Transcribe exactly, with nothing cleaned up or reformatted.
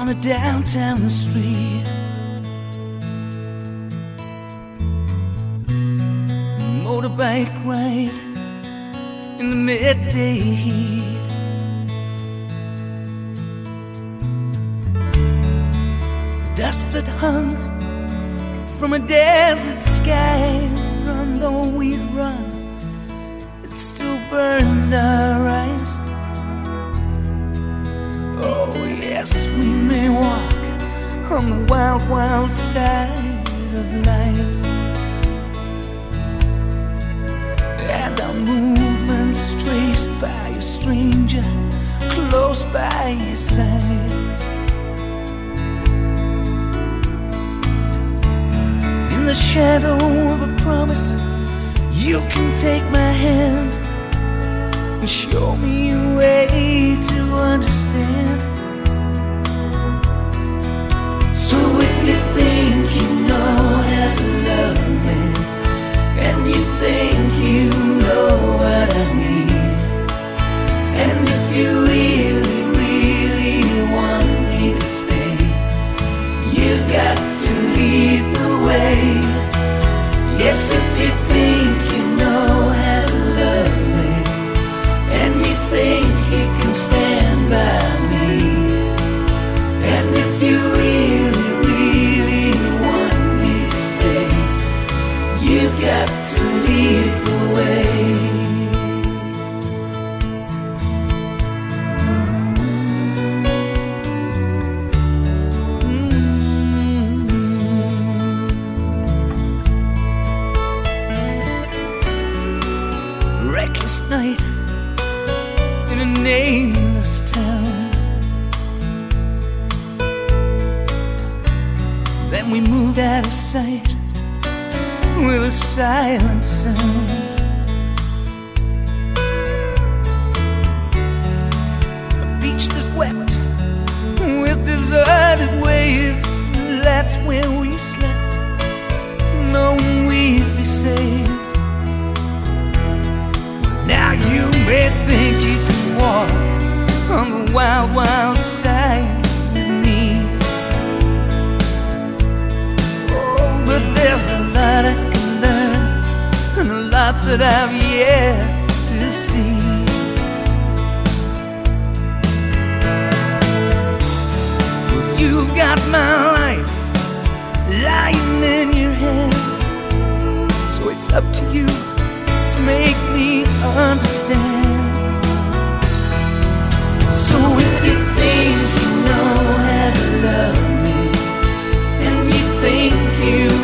on a downtown street. Motorbike ride in the midday heat. The dust that hung from a desert sky, run though we'd run, it still burned our eyes. Oh yes, we may walk on the wild, wild side of life, and our movements traced by a stranger close by your side. In the shadow of a promise, you can take my hand and show me a way to understand. So if you think you know how to love me, and you think you know what I need, and if you really, really want me to stay, you got to lead the way. Yes, if you think you know how to love me, and you think you can stand by me, and if you really, really want me to stay, you've got to lead the way. Mm-hmm. Reckless night in a nameless town. Then we moved out of sight with a silent sound. A beach that wept with deserted waves, that's where we slept, knowing we'd be safe. Now you may think you can walk on the wild, wild side with me. Oh, but there's a lot I can learn, and a lot that I've yet to see. Well, you've got my life lying in your hands, so it's up to you to make me understand. So if you think you know how to love me, and you think you